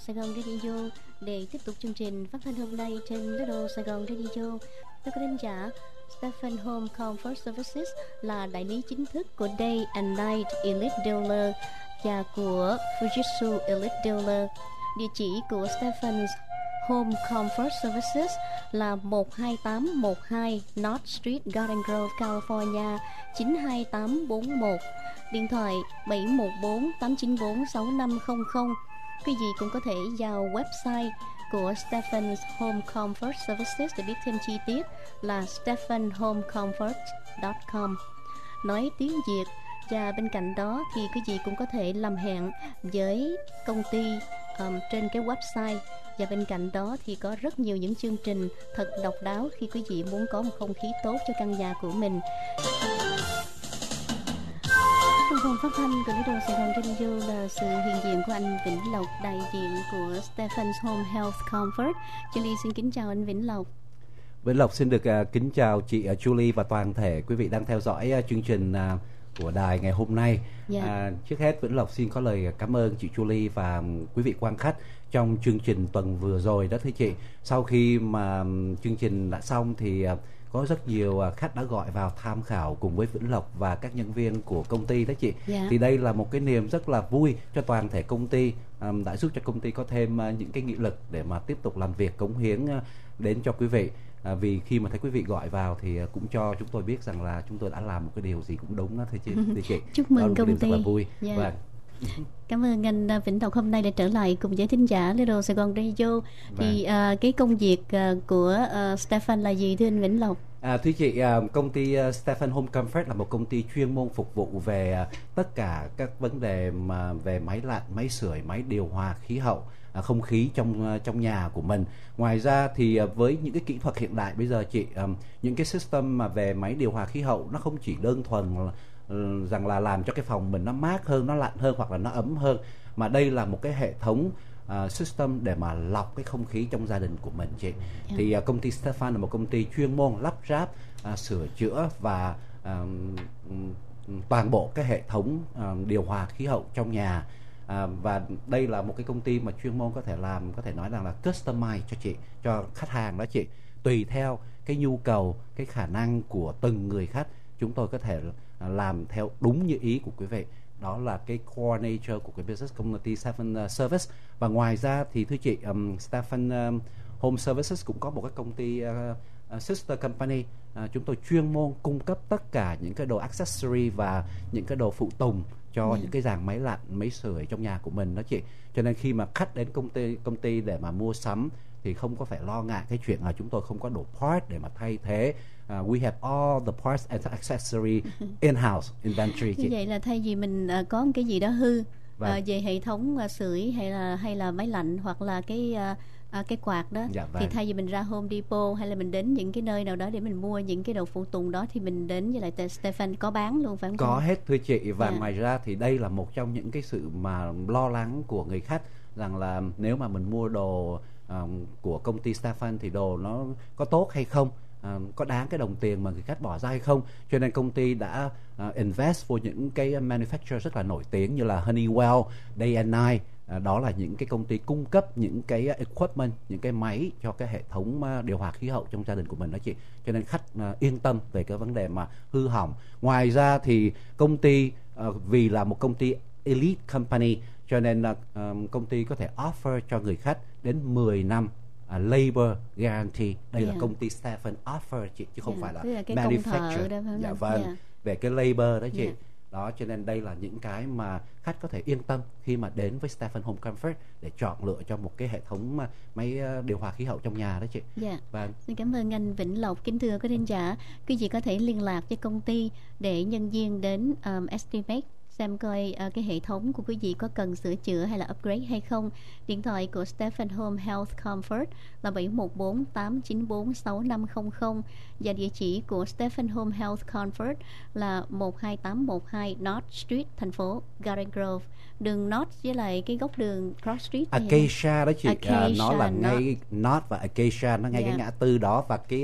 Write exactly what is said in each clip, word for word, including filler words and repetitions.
Sài Gòn Radio để tiếp tục chương trình phát thanh hôm nay trên Radio Sài Gòn Radio. Thưa quý thính giả, Stephen Home Comfort Services là đại lý chính thức của Day and Night Elite Dealer và của Fujitsu Elite Dealer. Địa chỉ của Stephen's Home Comfort Services là một hai tám một hai North Street, Garden Grove, California chín hai tám bốn một. Điện thoại bảy một bốn tám chín bốn sáu năm không không. Quý vị cũng có thể vào website của Stephen's Home Comfort Services để biết thêm chi tiết là stephen home comfort chấm com. Nói tiếng Việt. Và bên cạnh đó thì quý vị cũng có thể làm hẹn với công ty um, trên cái website. Và bên cạnh đó thì có rất nhiều những chương trình thật độc đáo khi quý vị muốn có một không khí tốt cho căn nhà của mình. Trong phòng phát thanh của Radio Sài Gòn Radio là sự hiện diện của anh Vĩnh Lộc, đại diện của Stephen's Home Health Comfort. Julie xin kính chào anh Vĩnh Lộc. Vĩnh Lộc xin được uh, kính chào chị uh, Julie và toàn thể quý vị đang theo dõi uh, chương trình uh, của đài ngày hôm nay. Yeah. À, trước hết Vĩnh Lộc xin có lời cảm ơn chị Julie và quý vị quan khách trong chương trình tuần vừa rồi đó thưa chị. Sau khi mà chương trình đã xong thì uh, có rất nhiều khách đã gọi vào tham khảo cùng với Vĩnh Lộc và các nhân viên của công ty đó chị. Yeah. Thì đây là một cái niềm rất là vui cho toàn thể công ty, um, đã giúp cho công ty có thêm uh, những cái nghị lực để mà tiếp tục làm việc cống hiến uh, đến cho quý vị. À, vì khi mà thấy quý vị gọi vào thì uh, cũng cho chúng tôi biết rằng là chúng tôi đã làm một cái điều gì cũng đúng đó thưa chị. Thưa chị. Chúc mừng công ty. Rất là vui. Yeah. Vâng. Cảm ơn anh Vĩnh Lộc hôm nay đã trở lại cùng với thính giả Radio Sài Gòn Radio. Thì uh, cái công việc uh, của uh, Stephen là gì thưa anh Vĩnh Lộc? À, thưa chị, uh, công ty uh, Stephen Home Comfort là một công ty chuyên môn phục vụ về uh, tất cả các vấn đề mà về máy lạnh, máy sưởi, máy điều hòa khí hậu, uh, không khí trong uh, trong nhà của mình. Ngoài ra thì uh, với những cái kỹ thuật hiện đại bây giờ chị, um, những cái system mà về máy điều hòa khí hậu nó không chỉ đơn thuần là rằng là làm cho cái phòng mình nó mát hơn, nó lạnh hơn hoặc là nó ấm hơn, mà đây là một cái hệ thống uh, system để mà lọc cái không khí trong gia đình của mình chị. Yeah. Thì uh, công ty Stephen là một công ty chuyên môn lắp ráp, uh, sửa chữa và uh, toàn bộ cái hệ thống uh, điều hòa khí hậu trong nhà. Uh, và đây là một cái công ty mà chuyên môn có thể làm, có thể nói rằng là customize cho chị, cho khách hàng đó chị, tùy theo cái nhu cầu, cái khả năng của từng người khách, chúng tôi có thể làm theo đúng như ý của quý vị. Đó là cái core nature của cái business community Stephen uh, Service. Và ngoài ra thì thưa chị, um, Stephen um, Home Services cũng có một cái công ty uh, uh, sister company. Uh, chúng tôi chuyên môn cung cấp tất cả những cái đồ accessory và những cái đồ phụ tùng cho yeah. những cái dàn máy lạnh, máy sưởi trong nhà của mình đó chị. Cho nên khi mà khách đến công ty công ty để mà mua sắm thì không có phải lo ngại cái chuyện là chúng tôi không có đồ part để mà thay thế. Uh, we have all the parts and accessory in-house inventory. Như vậy là thay vì mình uh, có một cái gì đó hư vâng. uh, về hệ thống uh, sưởi hay là hay là máy lạnh hoặc là cái uh, uh, cái quạt đó, dạ, vâng. thì thay vì mình ra Home Depot hay là mình đến những cái nơi nào đó để mình mua những cái đồ phụ tùng đó thì mình đến với lại Stephen có bán luôn phải không? Có hết thưa chị. Và yeah. ngoài ra thì đây là một trong những cái sự mà lo lắng của người khách, rằng là nếu mà mình mua đồ um, của công ty Stephen thì đồ nó có tốt hay không, uh, có đáng cái đồng tiền mà người khách bỏ ra hay không. Cho nên công ty đã uh, invest vào những cái manufacturer rất là nổi tiếng như là Honeywell, Day and Night. Uh, đó là những cái công ty cung cấp những cái equipment, những cái máy cho cái hệ thống uh, điều hòa khí hậu trong gia đình của mình đó chị. Cho nên khách uh, yên tâm về cái vấn đề mà hư hỏng. Ngoài ra thì công ty uh, vì là một công ty elite company, cho nên là um, công ty có thể offer cho người khách đến mười năm uh, labor guarantee. Đây yeah. là công ty Stephen offer chị, chứ không yeah. phải là manufacturer. Đó, dạ vâng, yeah. về cái labor đó chị. Yeah. Đó, cho nên đây là những cái mà khách có thể yên tâm khi mà đến với Stephen Home Comfort để chọn lựa cho một cái hệ thống máy điều hòa khí hậu trong nhà đó chị. Dạ. Vâng. Xin cảm ơn anh Vĩnh Lộc. Kính thưa quý thính giả, quý vị có thể liên lạc với công ty để nhân viên đến um, estimate xem coi uh, cái hệ thống của quý vị có cần sửa chữa hay là upgrade hay không. Điện thoại của Stephen Home Health Comfort là bảy một bốn tám chín bốn sáu năm không không và địa chỉ của Stephen Home Health Comfort là một hai tám một hai North Street, thành phố Garden Grove. Đường North với lại cái góc đường Cross Street. Acacia đó chị. Acacia, à, nó là ngay North và Acacia, nó ngay yeah. cái ngã tư đó, và cái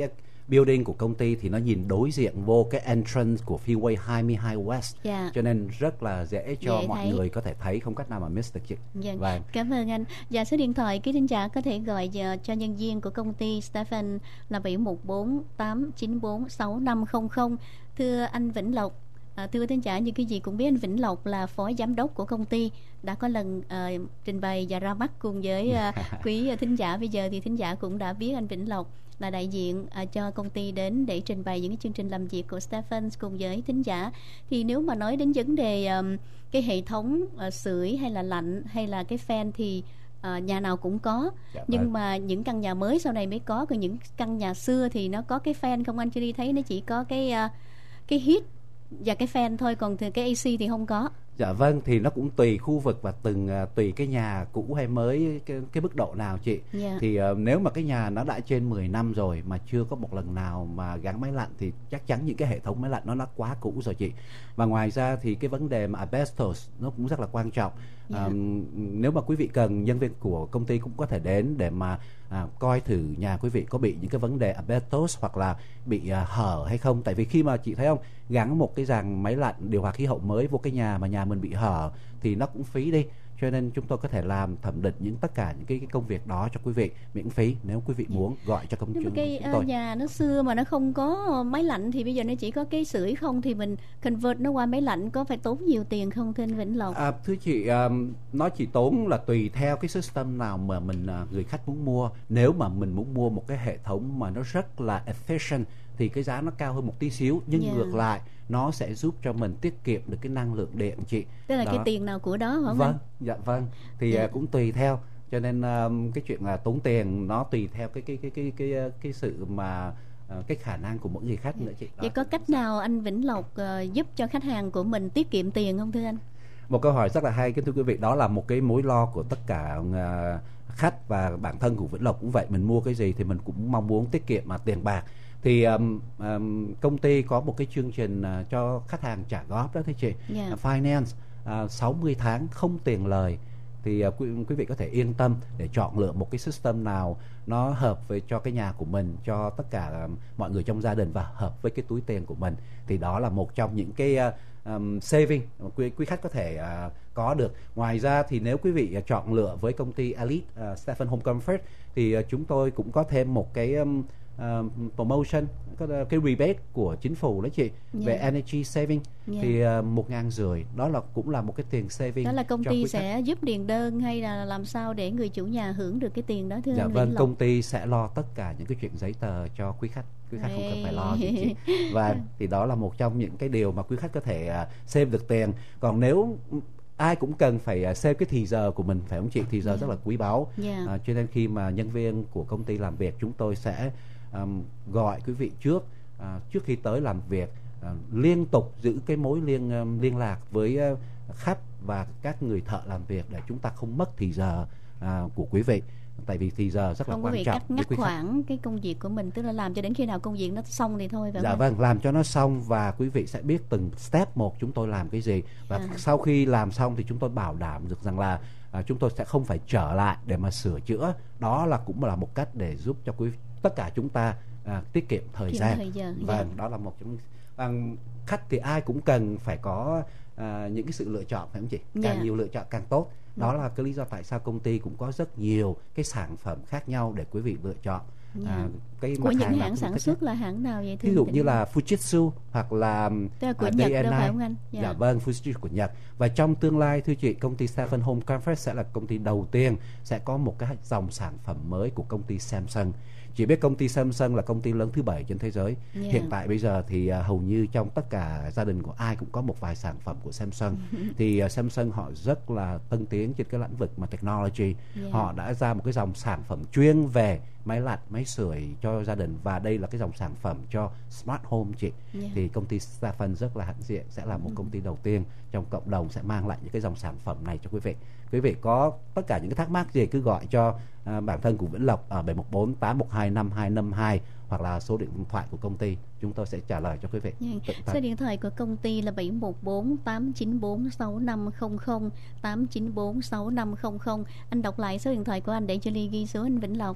building của công ty thì nó nhìn đối diện vô cái entrance của Freeway hai mươi hai West, Dạ. cho nên rất là dễ cho Dễ mọi thấy. người có thể thấy, không cách nào mà miss được chị. Vâng. Vâng. Cảm ơn anh. Và số điện thoại quý thính giả có thể gọi giờ cho nhân viên của công ty Stephen là bảy một bốn tám chín bốn sáu năm không không. Thưa anh Vĩnh Lộc, à, thưa quý thính giả, như cái gì cũng biết anh Vĩnh Lộc là phó giám đốc của công ty, đã có lần à, trình bày và ra mắt cùng với à, quý thính giả. Bây giờ thì thính giả cũng đã biết anh Vĩnh Lộc là đại diện à, cho công ty đến để trình bày những cái chương trình làm việc của Stephen cùng với thính giả. Thì nếu mà nói đến vấn đề um, cái hệ thống uh, sưởi hay là lạnh hay là cái fan thì uh, nhà nào cũng có. Dạ, Nhưng vâng. mà những căn nhà mới sau này mới có, còn những căn nhà xưa thì nó có cái fan không anh? Chưa đi thấy nó chỉ có cái uh, cái heat và cái fan thôi, còn thì cái a xê thì không có. Dạ vâng, thì nó cũng tùy khu vực và từng uh, tùy cái nhà cũ hay mới, cái, cái mức độ nào chị. Dạ. Thì uh, nếu mà cái nhà nó đã trên mười năm rồi mà chưa có một lần nào mà gắn máy lạnh thì chắc chắn những cái hệ thống máy lạnh nó nó quá cũ rồi chị. Và ngoài ra thì cái vấn đề mà asbestos nó cũng rất là quan trọng. Dạ. Um, nếu mà quý vị cần, nhân viên của công ty cũng có thể đến để mà à, coi thử nhà quý vị có bị những cái vấn đề asbestos hoặc là bị à, hở hay không. Tại vì khi mà chị thấy không, gắn một cái dàn máy lạnh điều hòa khí hậu mới vô cái nhà mà nhà mình bị hở thì nó cũng phí đi. Cho nên chúng tôi có thể làm thẩm định những tất cả những cái, cái công việc đó cho quý vị miễn phí, nếu quý vị muốn gọi cho công ty Nếu mà cái chúng tôi. uh, nhà nó xưa mà nó không có máy lạnh thì bây giờ nó chỉ có cái sưởi không, thì mình convert nó qua máy lạnh có phải tốn nhiều tiền không thưa anh Vĩnh Lộc? À, thưa chị, um, nó chỉ tốn là tùy theo cái system nào mà mình uh, người khách muốn mua. Nếu mà mình muốn mua một cái hệ thống mà nó rất là efficient thì cái giá nó cao hơn một tí xíu, nhưng Yeah. ngược lại nó sẽ giúp cho mình tiết kiệm được cái năng lượng điện chị. Tức là Đó. cái tiền nào của đó hả Vâng, anh? dạ vâng. Thì Dạ. uh, cũng tùy theo. Cho nên um, cái chuyện là tốn tiền nó tùy theo cái cái cái cái cái cái, cái sự mà uh, cái khả năng của mỗi người khách nữa chị. Đó. Vậy có cách nào anh Vĩnh Lộc uh, giúp cho khách hàng của mình tiết kiệm tiền không thưa anh? Một câu hỏi rất là hay, kính thưa quý vị, đó là một cái mối lo của tất cả uh, khách và bản thân của Vĩnh Lộc cũng vậy. Mình mua cái gì thì mình cũng mong muốn tiết kiệm mà tiền bạc. Thì um, um, công ty có một cái chương trình uh, cho khách hàng trả góp đó thưa chị. Yeah. Uh, finance uh, sáu mươi tháng không tiền lời. Thì uh, quý, quý vị có thể yên tâm để chọn lựa một cái system nào nó hợp với cho cái nhà của mình, cho tất cả um, mọi người trong gia đình và hợp với cái túi tiền của mình. Thì đó là một trong những cái uh, um, saving mà quý, quý khách có thể uh, có được. Ngoài ra thì nếu quý vị uh, chọn lựa với công ty Elite uh, Stephen Home Comfort thì uh, chúng tôi cũng có thêm một cái um, uh, promotion, có uh, cái rebate của chính phủ đó chị. Yeah. Về energy saving. Yeah. Thì uh, một ngàn rưỡi đó là cũng là một cái tiền saving. Đó là công cho ty quý khách. sẽ giúp điền đơn hay là làm sao để người chủ nhà hưởng được cái tiền đó thưa Dạ anh vâng, Vĩnh Lộc? công ty sẽ lo tất cả những cái chuyện giấy tờ cho quý khách. Quý khách không cần phải lo gì chị. Và thì đó là một trong những cái điều mà quý khách có thể uh, save được tiền. Còn nếu ai cũng cần phải uh, save cái thì giờ của mình, phải không chị? Thì giờ Yeah. rất là quý báu. Yeah. Uh, cho nên khi mà nhân viên của công ty làm việc, chúng tôi sẽ um, gọi quý vị trước uh, trước khi tới làm việc, uh, liên tục giữ cái mối liên um, liên lạc với uh, khách và các người thợ làm việc để chúng ta không mất thì giờ uh, của quý vị. Tại vì thì giờ rất là Không có quan việc trọng cắt với ngắt quý khách. khoảng cái công việc của mình, tức là làm cho đến khi nào công việc nó xong thì thôi phải Dạ không? vâng, làm cho nó xong và quý vị sẽ biết từng step một chúng tôi làm cái gì. Và À. sau khi làm xong thì chúng tôi bảo đảm được rằng là à, chúng tôi sẽ không phải trở lại để mà sửa chữa. Đó là cũng là một cách để giúp cho quý tất cả chúng ta à, tiết kiệm thời Kiệm gian. thời giờ, Vâng, dạ. đó là một trong bằng khách thì ai cũng cần phải có à, những cái sự lựa chọn, phải không chị? Càng Dạ. nhiều lựa chọn càng tốt. Đó là cái lý do tại sao công ty cũng có rất nhiều cái sản phẩm khác nhau để quý vị lựa chọn. Dạ. À, cái Của mặt những hàng nào hãng quý vị sản thích xuất nhất. là hãng nào vậy thưa Ví dụ anh như Vĩnh Lộc? là Fujitsu hoặc là Tức là của à, Nhật đê en i. đâu phải không anh? Dạ. Dạ vâng, Fujitsu của Nhật. Và trong tương lai thưa chị, công ty Stephen Home Comfort sẽ là công ty đầu tiên sẽ có một cái dòng sản phẩm mới của công ty Samsung. Chị biết công ty Samsung là công ty lớn thứ bảy trên thế giới. Yeah. Hiện tại bây giờ thì uh, hầu như trong tất cả gia đình của ai cũng có một vài sản phẩm của Samsung. Thì uh, Samsung họ rất là tân tiến trên cái lĩnh vực mà technology. Yeah. Họ đã ra một cái dòng sản phẩm chuyên về máy lạnh, máy sưởi cho gia đình, và đây là cái dòng sản phẩm cho smart home chị. Yeah. Thì công ty Stephen rất là hãnh diện, sẽ là một công ty đầu tiên trong cộng đồng sẽ mang lại những cái dòng sản phẩm này cho quý vị. Quý vị có tất cả những cái thắc mắc gì cứ gọi cho à, bản thân của Vĩnh Lộc ở bảy một bốn tám một hai năm hai năm hai hoặc là số điện thoại của công ty, chúng tôi sẽ trả lời cho quý vị. Yeah. Tận Số tay. điện thoại của công ty là bảy một bốn tám chín bốn sáu năm không không, tám chín bốn sáu năm không không. Anh đọc lại số điện thoại của anh để cho Ly ghi số anh Vĩnh Lộc.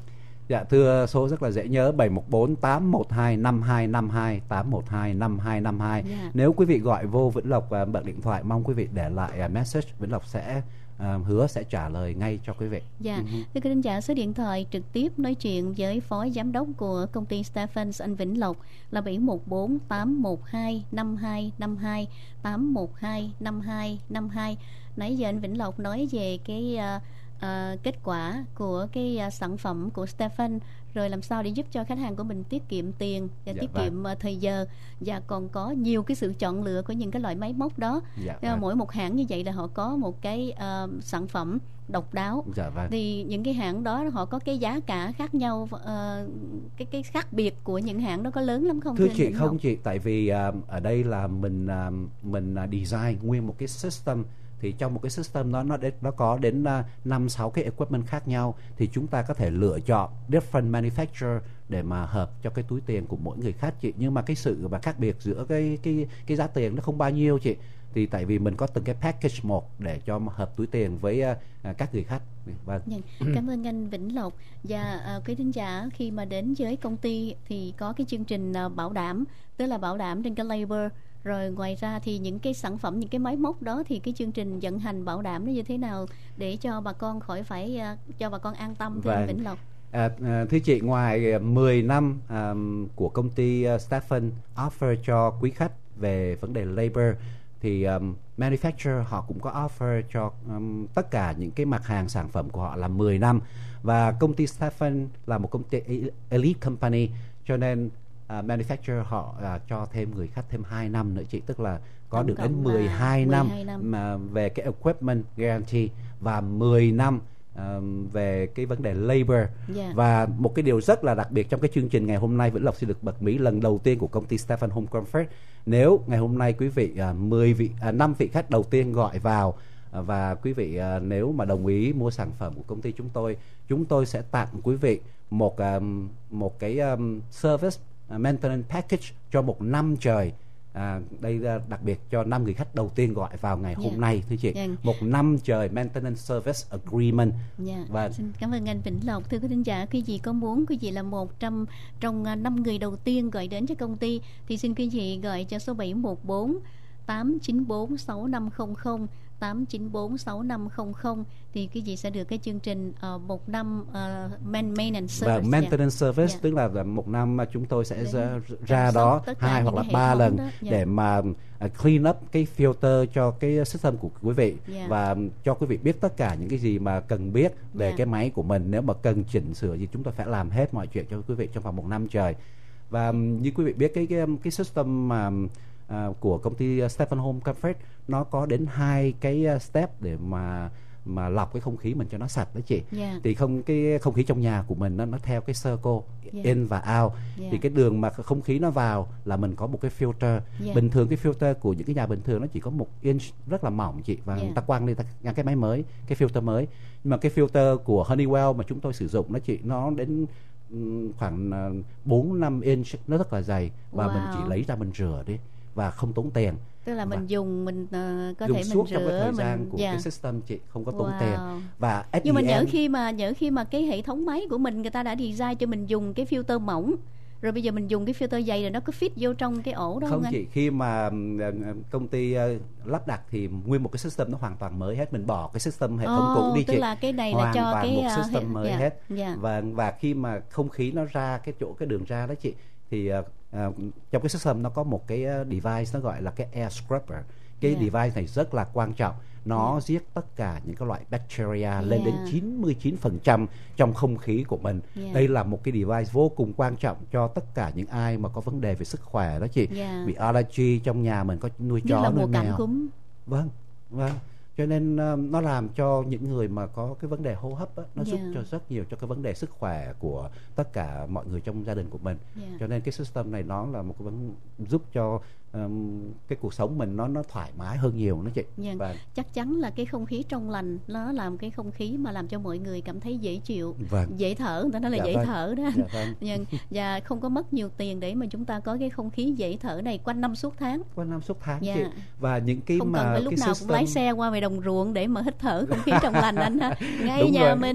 Dạ thưa, số rất là dễ nhớ, bảy một bốn tám một hai năm hai năm hai, tám một hai năm hai năm hai. Yeah. Nếu quý vị gọi vô Vĩnh Lộc và bật điện thoại, mong quý vị để lại uh, message, Vĩnh Lộc sẽ uh, hứa sẽ trả lời ngay cho quý vị. Dạ, uh-huh. thưa quý thính giả, số điện thoại trực tiếp nói chuyện với phó giám đốc của công ty Stephens anh Vĩnh Lộc là bảy một bốn tám một hai năm hai năm hai, tám một hai năm hai năm hai. Nãy giờ anh Vĩnh Lộc nói về cái uh, uh, kết quả của cái uh, sản phẩm của Stephens, rồi làm sao để giúp cho khách hàng của mình tiết kiệm tiền và dạ, tiết vâng. kiệm uh, thời giờ, và còn có nhiều cái sự chọn lựa của những cái loại máy móc đó. Dạ, vâng. Mỗi một hãng như vậy là họ có một cái uh, sản phẩm độc đáo. Dạ, vâng. Thì những cái hãng đó họ có cái giá cả khác nhau, uh, cái cái khác biệt của những hãng đó có lớn lắm không? Thưa chị, không chị, tại vì uh, ở đây là mình uh, mình uh, design nguyên một cái system. Thì trong một cái system đó nó nó có đến năm sáu cái equipment khác nhau, thì chúng ta có thể lựa chọn different manufacturer để mà hợp cho cái túi tiền của mỗi người khác chị. Nhưng mà cái sự mà khác biệt giữa cái cái cái giá tiền nó không bao nhiêu chị. Thì tại vì mình có từng cái package một để cho hợp túi tiền với uh, các người khách. Vâng. Cảm ơn anh Vĩnh Lộc. Và uh, quý thính giả, khi mà đến với công ty thì có cái chương trình uh, bảo đảm, tức là bảo đảm trên cái labor. Rồi ngoài ra thì những cái sản phẩm, những cái máy móc đó thì cái chương trình vận hành bảo đảm nó như thế nào để cho bà con khỏi phải uh, cho bà con an tâm, thưa anh Vĩnh Lộc? À, à, thưa chị, ngoài mười năm à, của công ty uh, Stephens offer cho quý khách về vấn đề labor, thì um, manufacturer họ cũng có offer cho um, tất cả những cái mặt hàng sản phẩm của họ là mười năm. Và công ty Stephens là một công ty elite company, cho nên Uh, manufacturer họ uh, cho thêm người khách thêm hai năm nữa chị, tức là có tổng được đến mười hai năm, năm mà về cái equipment guarantee và mười năm uh, về cái vấn đề labor. Yeah. Và một cái điều rất là đặc biệt trong cái chương trình ngày hôm nay, Vĩnh Lộc xin được bật mí lần đầu tiên của công ty Stephens Home Comfort. Nếu ngày hôm nay quý vị uh, mười vị uh, năm vị khách đầu tiên gọi vào uh, và quý vị uh, nếu mà đồng ý mua sản phẩm của công ty chúng tôi, chúng tôi sẽ tặng quý vị một um, một cái um, service Uh, maintenance package cho một năm trời. À, đây là đặc biệt cho năm người khách đầu tiên gọi vào ngày yeah. hôm nay thưa chị. Yeah. Một năm trời maintenance service agreement. Yeah. Và xin cảm ơn anh Vĩnh Lộc. Thưa quý thính giả, quý vị có muốn quý vị là một trong trong năm người đầu tiên gọi đến cho công ty thì xin quý vị gọi cho số bảy một bốn tám chín bốn sáu năm không không, tám chín bốn sáu năm không không, thì quý vị sẽ được cái chương trình uh, một năm uh, maintenance service. Và maintenance yeah. service yeah. tức là một năm mà chúng tôi sẽ ra, ra đó hai hoặc là ba lần yeah. để mà uh, clean up cái filter cho cái system của quý vị yeah. và cho quý vị biết tất cả những cái gì mà cần biết về yeah. cái máy của mình. Nếu mà cần chỉnh sửa gì chúng tôi phải làm hết mọi chuyện cho quý vị trong vòng một năm trời. Và um, như quý vị biết cái cái, cái system mà uh, Uh, của công ty uh, Stephens Home Comfort nó có đến hai cái uh, step để mà mà lọc cái không khí mình cho nó sạch đó chị. Yeah. Thì không cái không khí trong nhà của mình nó nó theo cái circle yeah. in và out. Yeah. Thì cái đường mà không khí nó vào là mình có một cái filter. Yeah. Bình thường cái filter của những cái nhà bình thường nó chỉ có một inch rất là mỏng chị, và yeah. người ta quăng đi ta ngang cái máy mới, cái filter mới. Nhưng mà cái filter của Honeywell mà chúng tôi sử dụng nó chị nó đến um, khoảng uh, bốn năm inch, nó rất là dày, và wow. mình chỉ lấy ra mình rửa đi và không tốn tiền. Tức là mình và dùng mình uh, có dùng thể suốt mình rửa trong cái thời gian mình, của yeah. cái system chị, không có tốn wow. tiền. Và nhưng mà nhỡ khi mà nhỡ khi mà cái hệ thống máy của mình người ta đã design cho mình dùng cái filter mỏng, rồi bây giờ mình dùng cái filter dày rồi nó có fit vô trong cái ổ đó không? Không chị, khi mà công ty uh, lắp đặt thì nguyên một cái system nó hoàn toàn mới hết, mình bỏ cái system hệ thống oh, cũ đi tức chị. Là cái này hoàn là cho toàn cái một system uh, mới yeah, hết. Yeah. Và và khi mà không khí nó ra cái chỗ cái đường ra đó chị, thì uh, uh, trong cái system nó có một cái uh, device nó gọi là cái air scrubber. Cái yeah. device này rất là quan trọng. Nó yeah. giết tất cả những cái loại bacteria yeah. lên đến chín mươi chín phần trăm trong không khí của mình. Yeah. Đây là một cái device vô cùng quan trọng cho tất cả những ai mà có vấn đề về sức khỏe đó chị. Yeah. Bị allergy, trong nhà mình có nuôi chó, nuôi mèo. Cúm. Vâng, vâng. Cho nên uh, nó làm cho những người mà có cái vấn đề hô hấp á, nó yeah. giúp cho rất nhiều cho cái vấn đề sức khỏe của tất cả mọi người trong gia đình của mình. Yeah. Cho nên cái system này nó là một cái vấn giúp cho um, cái cuộc sống mình nó nó thoải mái hơn nhiều đó chị. Yeah. Và chắc chắn là cái không khí trong lành nó làm cái không khí mà làm cho mọi người cảm thấy dễ chịu, vâng. dễ thở, người ta nói là dạ dễ vâng. thở đó. Dạ vâng. Nhưng, và không có mất nhiều tiền để mà chúng ta có cái không khí dễ thở này quanh năm suốt tháng. Quanh năm suốt tháng yeah. chị. Và những cái không mà cần phải lúc cái nào system... cũng lái xe qua ngoài đồng ruộng để mà hít thở không khí trong lành anh ha. Ngay đúng nhà rồi. mình.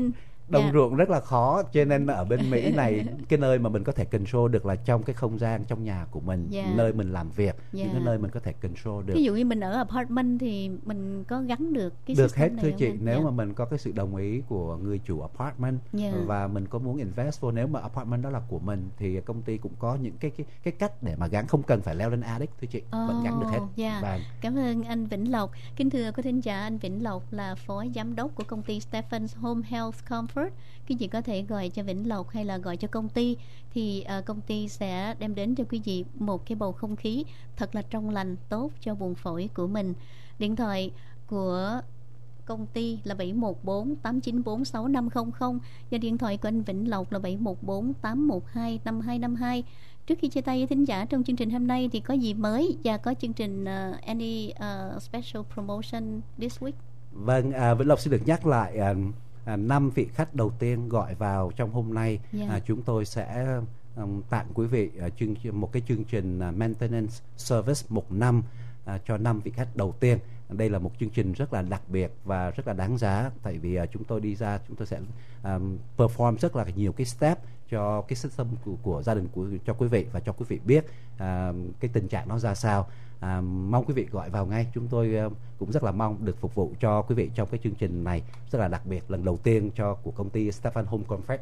đồng Dạ. ruộng rất là khó, cho nên ở bên Mỹ này cái nơi mà mình có thể control được là trong cái không gian trong nhà của mình, Dạ. nơi mình làm việc, Dạ. những cái nơi mình có thể control được. Ví dụ như mình ở apartment thì mình có gắn được cái Được system hết này thưa không chị, anh? nếu Dạ. mà mình có cái sự đồng ý của người chủ apartment, Dạ. và mình có muốn invest vô, nếu mà apartment đó là của mình thì công ty cũng có những cái cái cái cách để mà gắn, không cần phải leo lên attic thưa chị, vẫn gắn được hết. Ồ, dạ. Vâng. Cảm ơn anh Vĩnh Lộc. Kính thưa quý thính giả, anh Vĩnh Lộc là phó giám đốc của công ty Stephen's Home Health Comfort. Quý vị có thể gọi cho Vĩnh Lộc hay là gọi cho công ty, thì uh, công ty sẽ đem đến cho quý vị một cái bầu không khí thật là trong lành, tốt cho buồng phổi của mình. Điện thoại của công ty là bảy một bốn tám chín bốn sáu năm không không và điện thoại của anh Vĩnh Lộc là bảy một bốn tám một hai năm hai năm hai. Trước khi chia tay với thính giả trong chương trình hôm nay thì có gì mới và có chương trình uh, any uh, special promotion this week? Vâng, à, Vĩnh Lộc xin được nhắc lại à, à, năm vị khách đầu tiên gọi vào trong hôm nay, Yeah. à, chúng tôi sẽ um, tặng quý vị à, chương một cái chương trình à, maintenance service một năm à, cho năm vị khách đầu tiên. Đây là một chương trình rất là đặc biệt và rất là đáng giá, tại vì à, chúng tôi đi ra chúng tôi sẽ um, perform rất là nhiều cái step cho cái system của, của gia đình của cho quý vị, và cho quý vị biết à, cái tình trạng nó ra sao. À, mong quý vị gọi vào ngay, chúng tôi uh, cũng rất là mong được phục vụ cho quý vị trong cái chương trình này rất là đặc biệt, lần đầu tiên cho của công ty Stephen Home Comfort.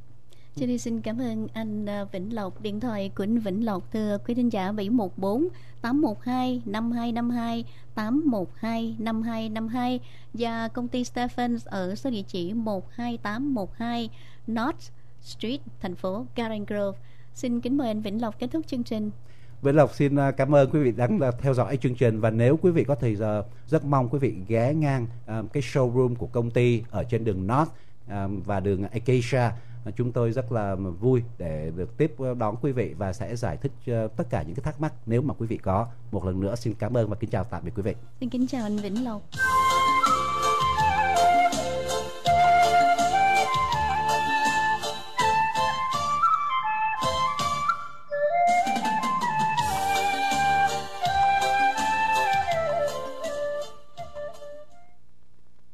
Chị đi xin cảm ơn anh uh, Vĩnh Lộc. Điện thoại của anh Vĩnh Lộc thưa quý thính giả bảy một bốn tám một hai năm hai năm hai tám một hai năm hai năm hai và công ty Stephen's ở số địa chỉ một hai tám một hai North Street, thành phố Garden Grove. Xin kính mời anh Vĩnh Lộc kết thúc chương trình. Vĩnh Lộc xin cảm ơn quý vị đang theo dõi chương trình, và nếu quý vị có thời giờ rất mong quý vị ghé ngang um, cái showroom của công ty ở trên đường North um, và đường Acacia. Chúng tôi rất là vui để được tiếp đón quý vị và sẽ giải thích uh, tất cả những cái thắc mắc nếu mà quý vị có. Một lần nữa xin cảm ơn và kính chào tạm biệt quý vị. Xin kính chào anh Vĩnh Lộc.